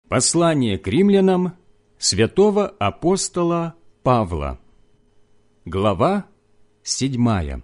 Послание к римлянам святого апостола Павла. Глава 7.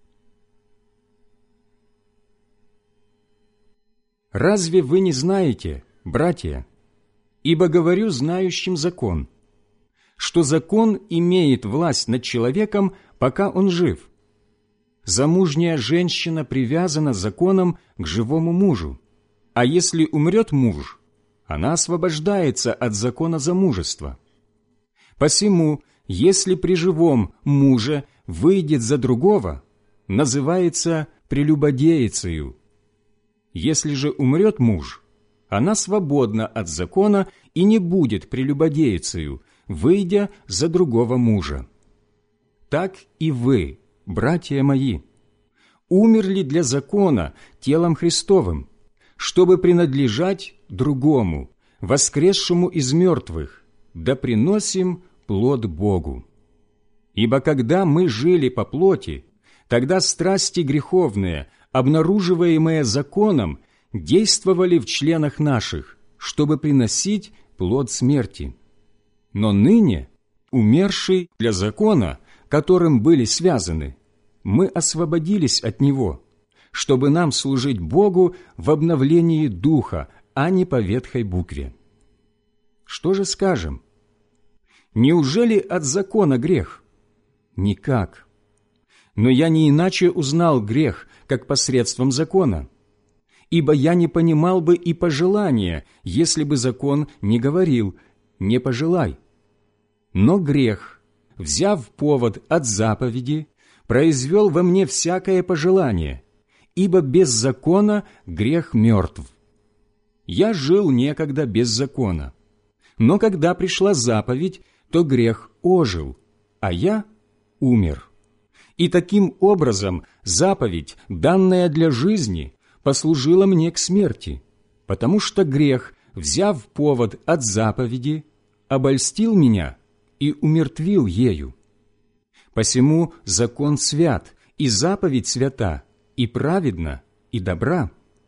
Разве вы не знаете, братья, ибо говорю знающим закон, что закон имеет власть над человеком, пока он жив? Замужняя женщина привязана законом к живому мужу, а если умрет муж, она освобождается от закона замужества. Посему, если при живом муже выйдет за другого, называется прелюбодеицею. Если же умрет муж, она свободна от закона и не будет прелюбодеицею, выйдя за другого мужа. Так и вы, братья мои, умерли для закона телом Христовым, чтобы принадлежать другому, воскресшему из мертвых, да приносим плод Богу. Ибо когда мы жили по плоти, тогда страсти греховные, обнаруживаемые законом, действовали в членах наших, чтобы приносить плод смерти. Но ныне, умерший для закона, которым были связаны, мы освободились от него, чтобы нам служить Богу в обновлении духа, а не по ветхой букве. Что же скажем? Неужели от закона грех? Никак. Но я не иначе узнал грех, как посредством закона. Ибо я не понимал бы и пожелания, если бы закон не говорил «не пожелай». Но грех, взяв повод от заповеди, произвел во мне всякое пожелание, ибо без закона грех мертв. Я жил некогда без закона, но когда пришла заповедь, то грех ожил, а я умер. И таким образом заповедь, данная для жизни, послужила мне к смерти, потому что грех, взяв повод от заповеди, обольстил меня и умертвил ею. Посему закон свят, и заповедь свята, и праведна, и добра.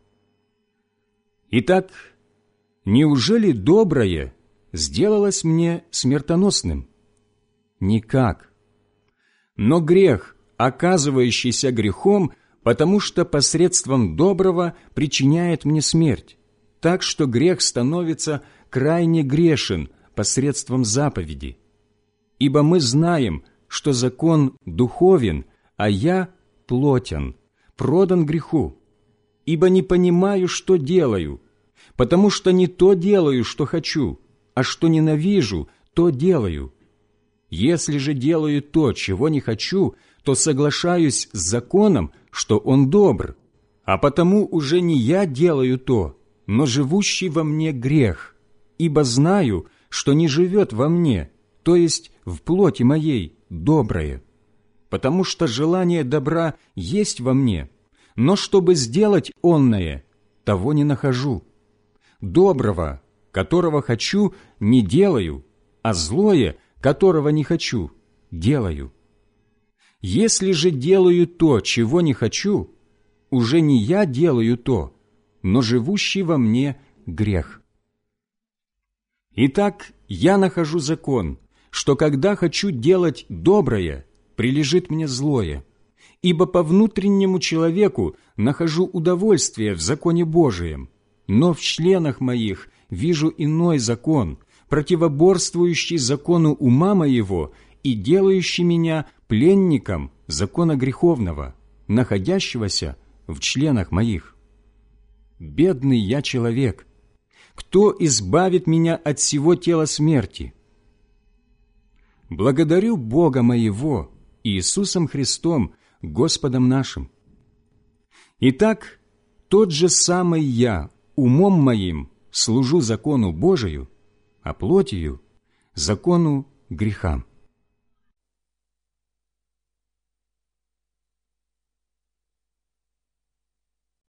Итак, неужели доброе сделалось мне смертоносным? Никак. Но грех, оказывающийся грехом, потому что посредством доброго причиняет мне смерть, так что грех становится крайне грешен посредством заповеди. Ибо мы знаем, что закон духовен, а я плотен, продан греху. Ибо не понимаю, что делаю, потому что не то делаю, что хочу, а что ненавижу, то делаю. Если же делаю то, чего не хочу, то соглашаюсь с законом, что он добр, а потому уже не я делаю то, но живущий во мне грех, ибо знаю, что не живет во мне, то есть в плоти моей, доброе. Потому что желание добра есть во мне, но чтобы сделать онное, того не нахожу. Доброго, которого хочу, не делаю, а злое, которого не хочу, делаю. Если же делаю то, чего не хочу, уже не я делаю то, но живущий во мне грех. Итак, я нахожу закон, что когда хочу делать доброе, прилежит мне злое, ибо по внутреннему человеку нахожу удовольствие в законе Божием, но в членах моих вижу иной закон, противоборствующий закону ума моего и делающий меня пленником закона греховного, находящегося в членах моих. Бедный я человек! Кто избавит меня от сего тела смерти? Благодарю Бога моего, Иисусом Христом, Господом нашим. Итак, тот же самый я, умом моим, служу закону Божию, а плотью – закону греха.